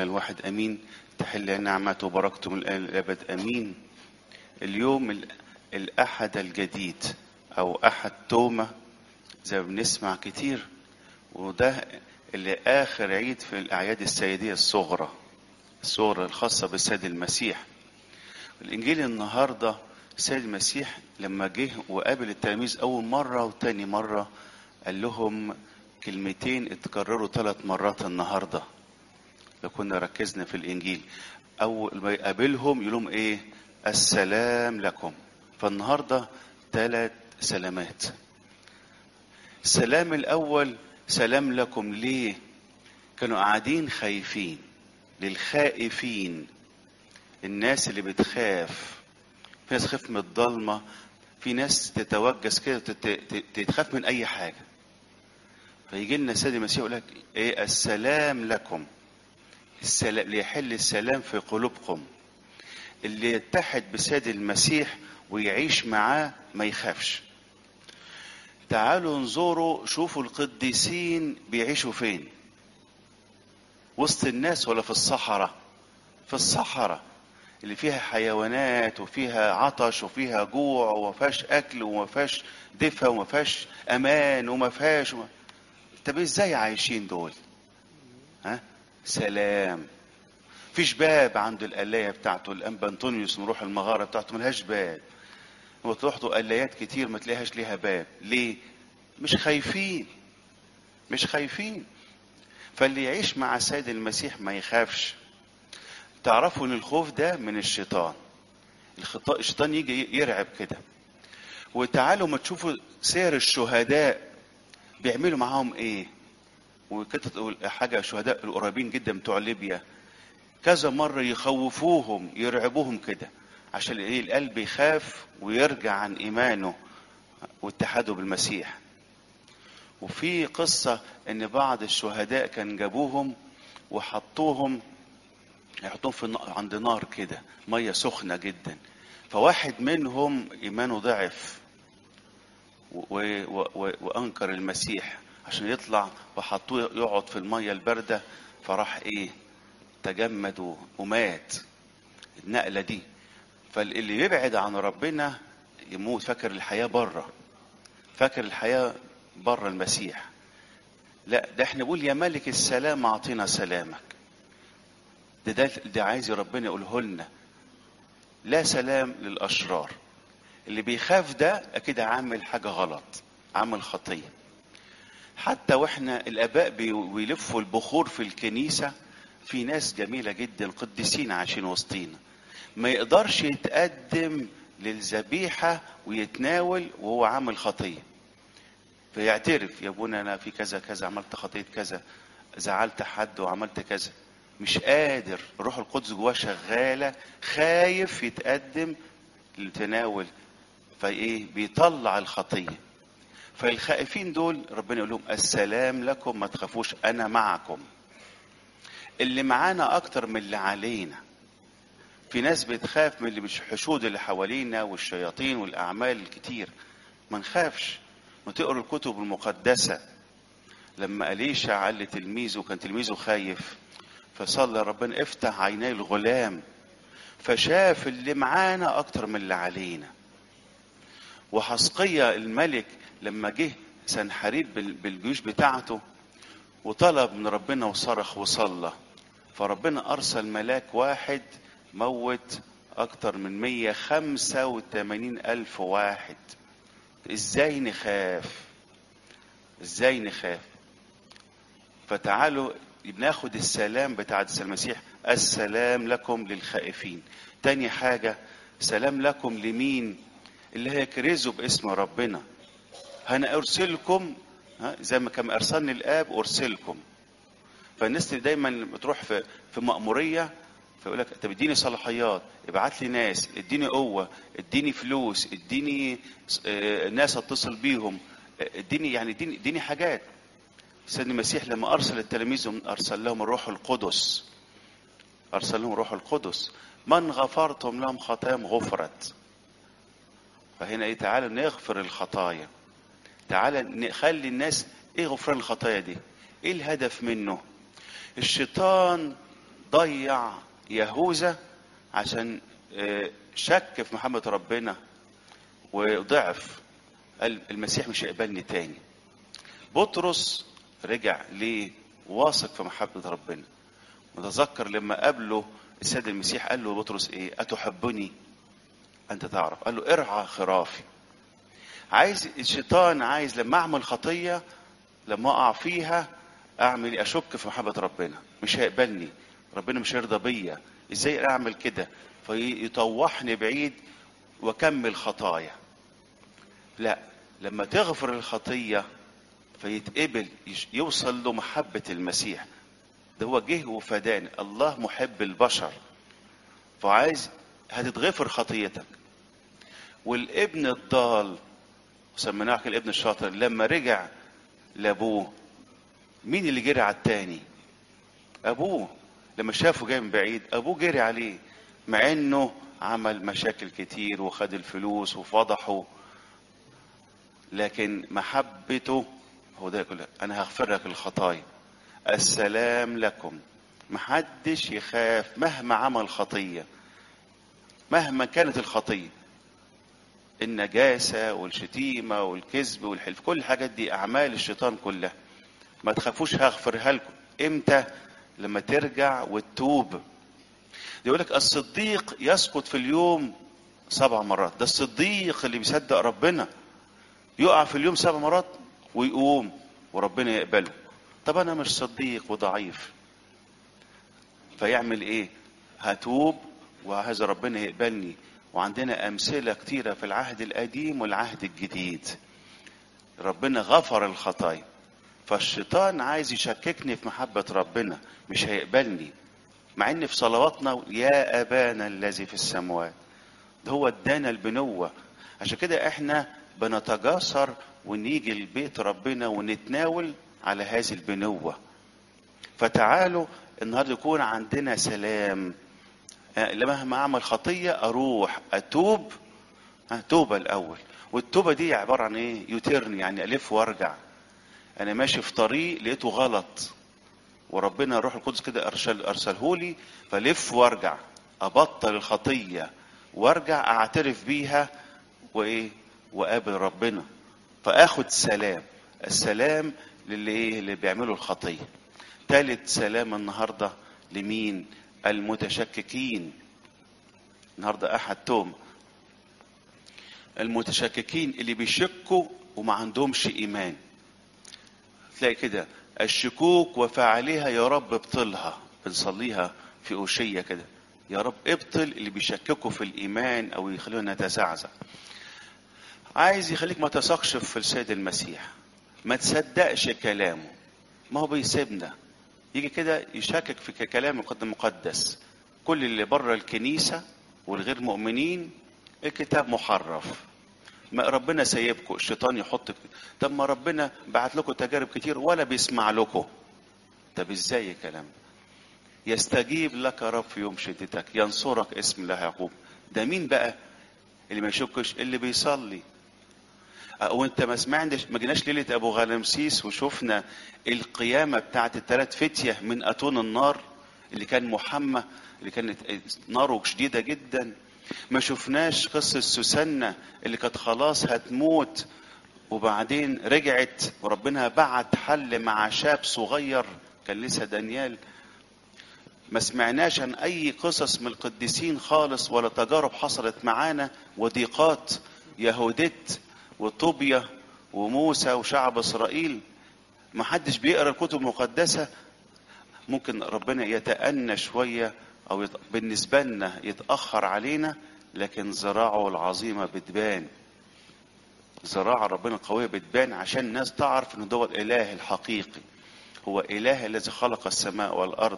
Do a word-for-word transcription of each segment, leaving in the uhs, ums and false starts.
الواحد امين. تحل نعمته وبركته من الان للابد امين. اليوم ال- الاحد الجديد او احد تومه زي ما بنسمع كتير، وده اللي اخر عيد في الاعياد السيديه الصغرى الصغرى الخاصه بالسيد المسيح. الانجيل النهارده السيد المسيح لما جه وقابل التلاميذ اول مره وتاني مره قال لهم كلمتين اتكرروا ثلاث مرات النهارده. لو كنا ركزنا في الانجيل اول ما يقابلهم يقول لهم ايه؟ السلام لكم. فالنهارده ثلاث سلامات. السلام الاول سلام لكم. ليه؟ كانوا قاعدين خايفين. للخائفين، الناس اللي بتخاف. في ناس تخاف من الضلمه، في ناس تتوجس كده تت- تت- تتخاف من اي حاجه. فيجي لنا السيد المسيح يقول لك ايه؟ السلام لكم. السلام ليحل السلام في قلوبكم. اللي يتحد بسيد المسيح ويعيش معاه ما يخافش. تعالوا انظروا شوفوا القديسين بيعيشوا فين، وسط الناس ولا في الصحراء؟ في الصحراء اللي فيها حيوانات وفيها عطش وفيها جوع وما فيهاش اكل وما فيهاش دفء وما فيهاش امان وما فيهاش وما... طب ازاي عايشين دول؟ ها؟ سلام. فيش باب عند القلاية بتاعته. الانبا انطونيوس نروح المغارة بتاعته ملهاش باب. وتروح له قلايات كتير ما تلاقيهاش ليها باب. ليه؟ مش خايفين. مش خايفين. فاللي يعيش مع السيد المسيح ما يخافش. تعرفوا ان الخوف ده من الشيطان. الخط- الشيطان يجي يرعب كده. وتعالوا ما تشوفوا سير الشهداء بيعملوا معاهم ايه. وكده تقول حاجه، الشهداء القريبين جدا بتوع ليبيا كذا مره يخوفوهم يرعبوهم كده عشان ايه؟ القلب يخاف ويرجع عن ايمانه واتحاده بالمسيح. وفي قصة ان بعض الشهداء كان جابوهم وحطوهم يحطوهم في النار- عند نار كده مية سخنة جدا. فواحد منهم ايمانه ضعف و- و- و- وانكر المسيح عشان يطلع، وحطوه يقعد في المية الباردة. فراح ايه؟ تجمد و- ومات. النقلة دي. فاللي يبعد عن ربنا يموت، فاكر الحياة بره. فاكر الحياة بره المسيح. لا، ده احنا بقول يا ملك السلام اعطينا سلامك. ده ده, ده عايز ربنا يقوله لنا. لا سلام للاشرار. اللي بيخاف ده اكيد عامل حاجه غلط، عامل خطيه. حتى واحنا الاباء بي- بيلفوا البخور في الكنيسه، في ناس جميله جدا قديسين عايشين وسطينا ما يقدرش يتقدم للذبيحه ويتناول وهو عامل خطيه. فيعترف يا ابونا انا في كذا كذا عملت خطيه كذا، زعلت حد وعملت كذا. مش قادر، الروح القدس جواه شغاله، خايف يتقدم للتناول. فايه؟ بيطلع الخطيه. فالخائفين دول ربنا يقول لهم السلام لكم، ما تخافوش انا معكم. اللي معانا اكتر من اللي علينا. في ناس بتخاف من اللي مش الحشود اللي حوالينا والشياطين والاعمال الكتير. ما نخافش. ما تقروا الكتب المقدسه. لما أليشع قال لتلميذه، كان تلميذه خايف، فصلى ربنا افتح عيني الغلام فشاف اللي معانا اكتر من اللي علينا. وحسقية الملك لما جه سنحريب بال- بالجيوش بتاعته وطلب من ربنا وصرخ وصلى، فربنا ارسل ملاك واحد موت اكتر من مية وخمسة وتمانين الف واحد. ازاي نخاف؟ ازاي نخاف؟ فتعالوا بناخد السلام بتاع المسيح. السلام لكم للخائفين. تاني حاجة سلام لكم لمين؟ اللي هيكرزوا باسم ربنا. انا ارسلكم، ها، زي ما كان ارسلني الاب ارسلكم. فالناس اللي دايما بتروح في في مأمورية فيقول لك طب اديني صلاحيات، ابعت لي ناس، اديني قوة، اديني فلوس، اديني آه، ناس اتصل بيهم، آه، اديني يعني اديني اديني حاجات. سيدنا المسيح لما ارسل التلاميذ ارسل لهم الروح القدس. ارسل لهم الروح القدس. من غفرتم لهم خطاياهم غفرت. فهنا ايه؟ تعالى نغفر الخطايا. تعالى نخلي الناس ايه غفران الخطايا دي؟ ايه الهدف منه؟ الشيطان ضيع يهوذا عشان شك في محبة ربنا وضعف، قال المسيح مش هيقبلني تاني. بطرس رجع ليه؟ واثق في محبة ربنا. متذكر لما قابله السيد المسيح قال له بطرس ايه؟ أتحبني؟ أنت تعرف. قال له ارعى خرافي. عايز الشيطان عايز لما أعمل خطية، لما أقع فيها أعمل أشك في محبة ربنا، مش هيقبلني، ربنا مش هيرضى بيا، إزاي أعمل كده؟ فيطوحني بعيد وكمل خطايا. لا، لما تغفر الخطية فيتقبل، يوصل له محبة المسيح. ده هو جه وفدان، الله محب البشر، فعايز هتتغفر خطيتك. والابن الضال سميناه الابن الشاطر، لما رجع لابوه مين اللي جري على التاني؟ ابوه. لما شافه جاي من بعيد ابوه جري عليه، مع انه عمل مشاكل كتير وخد الفلوس وفضحه، لكن محبته هو ده كله. انا هغفر لك الخطايا، السلام لكم. محدش يخاف مهما عمل خطية، مهما كانت الخطية، النجاسة والشتيمة والكذب والحلف، كل الحاجات دي اعمال الشيطان كلها. ما تخافوش هغفرها لكم. امتى؟ لما ترجع وتتوب. يقولك الصديق يسقط في اليوم سبع مرات. ده الصديق اللي بيصدق ربنا يقع في اليوم سبع مرات ويقوم وربنا يقبله. طب انا مش صديق وضعيف، فيعمل ايه؟ هتوب وهذا ربنا يقبلني. وعندنا امثلة كتيرة في العهد القديم والعهد الجديد ربنا غفر الخطايا. فالشيطان عايز يشككني في محبة ربنا، مش هيقبلني، مع ان في صلواتنا يا ابانا الذي في السماوات، ده هو ادانا البنوة. عشان كده احنا بنتجاسر ونيجي لبيت ربنا ونتناول على هذه البنوة. فتعالوا النهارده يكون عندنا سلام. لما اعمل خطية اروح اتوب، توبة الاول. والتوبة دي عبارة عن ايه؟ يوتيرن، يعني الف وارجع. انا ماشي في طريق لقيته غلط وربنا الروح القدس كده ارسل ارسلهولي، فلف وارجع، ابطل الخطية وارجع اعترف بيها وايه؟ وقابل ربنا، فاخد سلام. السلام للي ايه؟ اللي بيعملوا الخطية. ثالث سلام النهاردة لمين؟ المتشككين. النهاردة احد توم، المتشككين اللي بيشكوا وما عندهمش ايمان. تلاقي كده الشكوك وفعلها يا رب ابطلها، بنصليها في أوشية كده، يا رب ابطل اللي بيشككوا في الإيمان أو يخلونا نتزعزع. عايز يخليك ما تثقش في السيد المسيح، ما تصدقش كلامه، ما هو بيسيبنا يجي كده يشكك في كلام المقدس. كل اللي بره الكنيسة والغير مؤمنين الكتاب محرف، ما ربنا سايبكم، الشيطان يحط. طب ما ربنا بعت لكم تجارب كتير ولا بيسمع لكم. طب ازاي الكلام؟ يستجيب لك رب في يوم شدتك، ينصرك اسم الله يعقوب. ده مين بقى اللي ما يشكش؟ اللي بيصلي. وانت ما سمعناش، ما جيناش ليله ابو غلمسيس وشفنا القيامه بتاعت الثلاث فتيه من اتون النار اللي كان محمى، اللي كانت ناره شديده جدا. ما شفناش قصة سوسنة اللي كانت خلاص هتموت وبعدين رجعت وربنا بعت حل مع شاب صغير كان لسه دانيال. ما سمعناش عن اي قصص من القديسين خالص ولا تجارب حصلت معانا وضيقات. يهودت وطوبيا وموسى وشعب اسرائيل، ما حدش بيقرأ الكتب المقدسة. ممكن ربنا يتأنى شوية او يت... بالنسبة لنا يتأخر علينا، لكن زراعه العظيمة بتبان، زراعة ربنا القوية بتبان عشان الناس تعرف ان ده الاله الحقيقي، هو اله الذي خلق السماء والارض.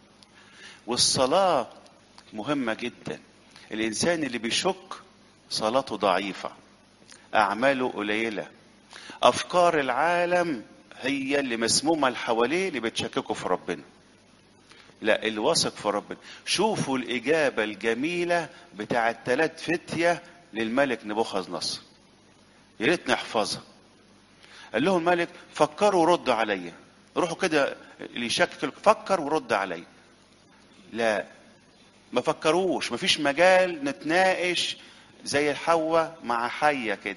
والصلاة مهمة جدا. الانسان اللي بيشك صلاته ضعيفة، اعماله قليلة، افكار العالم هي اللي مسمومة اللي حواليه اللي بتشككوا في ربنا. لا، الواثق في ربنا. شوفوا الإجابة الجميلة بتاع الثلاث فتية للملك نبوخذ نصر، يا ريت نحفظها. قال لهم الملك فكروا ورد عليا. روحوا كده اللي يشكك فكر ورد عليا. لا، ما فكروش، ما فيش مجال نتناقش زي الحواء مع حية كده،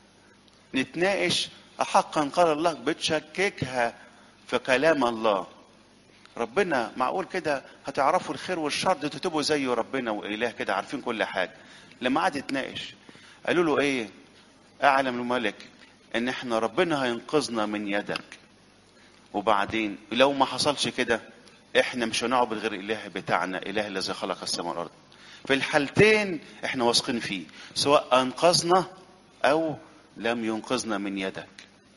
نتناقش أحقا قال الله، بتشككها في كلام الله. ربنا معقول كده هتعرفوا الخير والشر؟ ده تبقوا زي ربنا وإله كده عارفين كل حاجة. لما قعد يتناقش قالوا له ايه؟ اعلم الملك ان احنا ربنا هينقذنا من يدك، وبعدين لو ما حصلش كده احنا مش هنعبد غير الاله بتاعنا، اله الذي خلق السماء والارض. في الحالتين احنا واثقين فيه، سواء انقذنا او لم ينقذنا من يدك.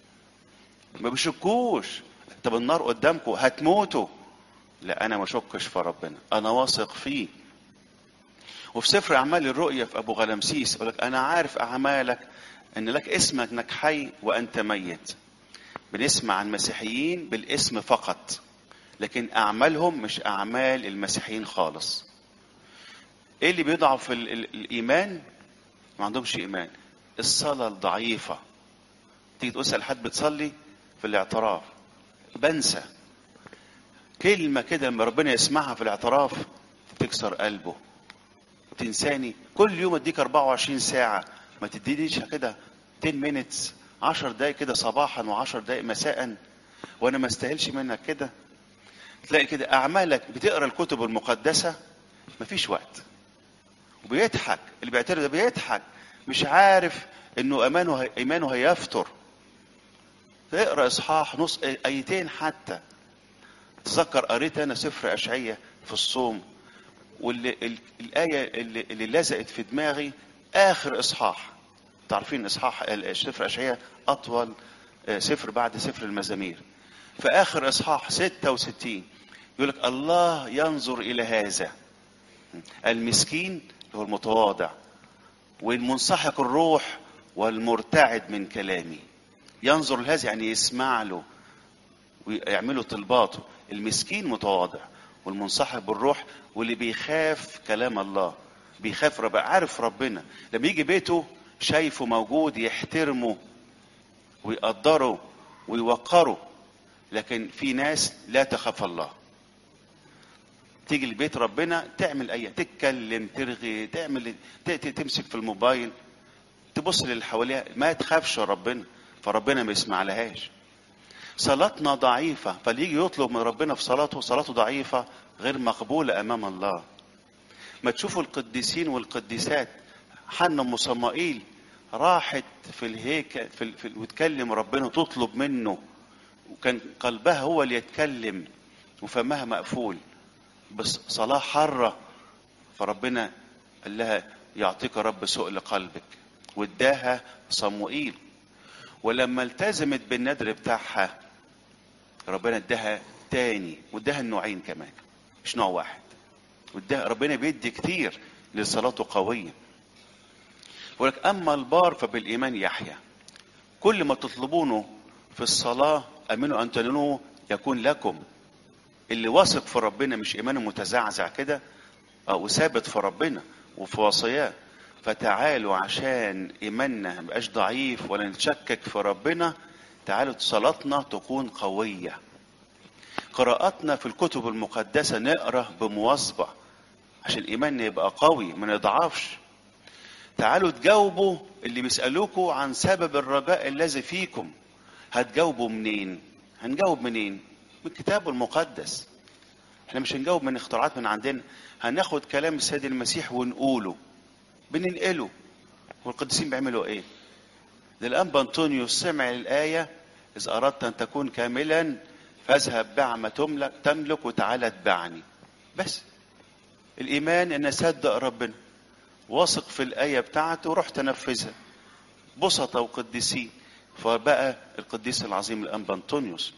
ما بيشكوش. طب النار قدامكم هتموتوا، لا انا ما اشكش في ربنا، انا واثق فيه. وفي سفر اعمال الرؤيا في ابو غلمسيس يقول لك انا عارف اعمالك ان لك اسمك انك حي وانت ميت. بنسمع عن مسيحيين بالاسم فقط، لكن اعمالهم مش اعمال المسيحيين خالص. ايه اللي بيضعف ال ال الايمان؟ ما عندهمش ايمان. الصلاه الضعيفه، تيجي تسال حد بتصلي في الاعتراف بنسى كلمه كده لما ربنا يسمعها في الاعتراف تكسر قلبه. تنساني كل يوم اديك أربعة وعشرين ساعه، ما تدينيش كده عشرة minutes، عشر دقايق كده صباحا وعشر دقايق مساء، وانا ما استاهلش منك كده. تلاقي كده اعمالك بتقرا الكتب المقدسه مفيش وقت، وبيضحك اللي بيعترف ده، بيضحك مش عارف انه ايمانه ايمانه هيفتر. تقرا اصحاح نص ايتين حتى. تذكر قريت انا سفر اشعياء في الصوم، واللي الايه اللي, اللي لزقت في دماغي اخر اصحاح. تعرفين اصحاح سفر اشعياء اطول سفر بعد سفر المزامير. في اخر اصحاح ستة وستين يقول لك الله ينظر الى هذا المسكين هو المتواضع والمنسحق الروح والمرتعد من كلامي. ينظر لهذا يعني يسمع له ويعملوا طلباته. المسكين متواضع والمنسحق بالروح واللي بيخاف كلام الله، بيخاف رب، عارف ربنا. لما يجي بيته شايفه موجود يحترمه ويقدره ويوقره. لكن في ناس لا تخاف الله، تيجي لبيت ربنا تعمل اي، تتكلم، ترغي، تعمل، تمسك في الموبايل، تبص للي حواليها، ما تخافش ربنا، فربنا ما يسمع لهاش. صلاتنا ضعيفة، فاللي يجي يطلب من ربنا في صلاته صلاته ضعيفة غير مقبولة امام الله. ما تشوفوا القديسين والقديسات، حنا ام صمائيل راحت في الهيكل في, في وتكلم ربنا تطلب منه، وكان قلبها هو اللي يتكلم وفمها مقفول، بس صلاة حرة. فربنا قال لها يعطيك رب سؤل قلبك، واداها صموئيل. ولما التزمت بالندر بتاعها ربنا اداها تاني، واداها النوعين كمان مش نوع واحد. واداها ربنا بيدي كتير لصلاته قوية. ولك اما البار فبالايمان يحيا. كل ما تطلبونه في الصلاة امنوا ان تنالوه يكون لكم. اللي واثق في ربنا مش ايمانه متزعزع كده او ثابت في ربنا وفي وصاياه. فتعالوا عشان ايماننا مبقاش ضعيف ولا نتشكك في ربنا، تعالوا صلاتنا تكون قوية. قراءتنا في الكتب المقدسة نقرأ بمواظبة عشان ايماننا يبقى قوي ما نضعفش. تعالوا تجاوبوا اللي بيسألوكوا عن سبب الرجاء الذي فيكم. هتجاوبوا منين؟ هنجاوب منين؟ من الكتاب المقدس. احنا مش هنجاوب من اختراعات من عندنا، هناخد كلام السيد المسيح ونقوله بننقله. والقديسين بيعملوا ايه؟ ده الانبا انطونيوس سمع الايه اذ اردت ان تكون كاملا فاذهب بع ما تملك تملك وتعالى اتبعني. بس الايمان ان اصدق ربنا، واثق في الايه بتاعته ورحت انفذها. بسطة وقديسين. فبقى القديس العظيم الانبا انطونيوس.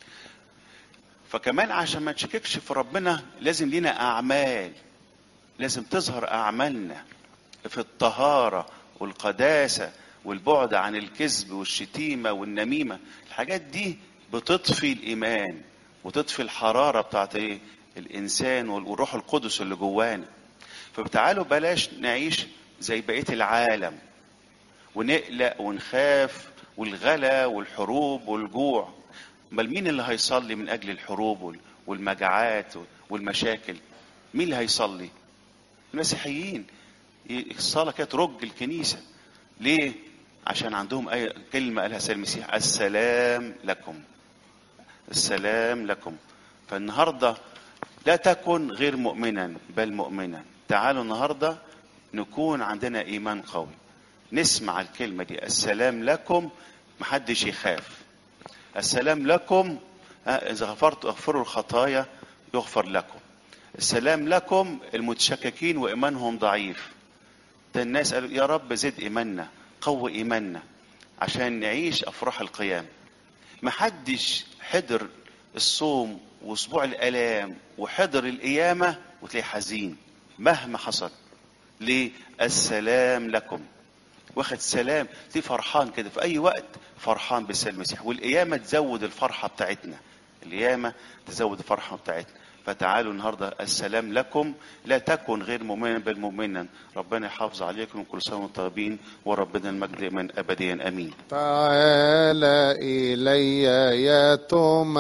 فكمان عشان ما نشككش في ربنا لازم لينا اعمال، لازم تظهر اعمالنا في الطهارة والقداسة والبعد عن الكذب والشتيمة والنميمة. الحاجات دي بتطفي الايمان وتطفي الحرارة بتاعت ايه الانسان والروح القدس اللي جوانا. فبتعالوا بلاش نعيش زي بقية العالم ونقلق ونخاف والغلا والحروب والجوع. بل مين اللي هيصلي من اجل الحروب والمجاعات والمشاكل؟ مين اللي هيصلي؟ المسيحيين. الصلاة كانت ترج الكنيسة. ليه؟ عشان عندهم أي كلمة قالها سيد المسيح: السلام لكم، السلام لكم. فالنهاردة لا تكن غير مؤمنا بل مؤمنا. تعالوا النهاردة نكون عندنا إيمان قوي، نسمع الكلمة دي: السلام لكم. محدش يخاف. السلام لكم، إذا غفرت اغفروا الخطايا يغفر لكم. السلام لكم المتشككين وإيمانهم ضعيف. ده الناس قالوا: يا رب زد إيماننا، قوي إيماننا عشان نعيش أفراح القيام. محدش حضر الصوم وأسبوع الآلام وحضر القيامة وتلاقي حزين مهما حصل. ليه؟ السلام لكم. واخد سلام، تلاقيه فرحان كده في أي وقت، فرحان بالسيد المسيح. والقيامة تزود الفرحة بتاعتنا، القيامة تزود الفرحة بتاعتنا. فتعالوا النهارده: السلام لكم، لا تكن غير مؤمنا بل مؤمنا. ربنا يحافظ عليكم، كل سنه وانتم طيبين، وربنا المجد من ابديا امين. تعال إلي يتم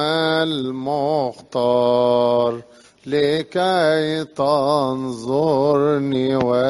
المختار لكي تنظرني و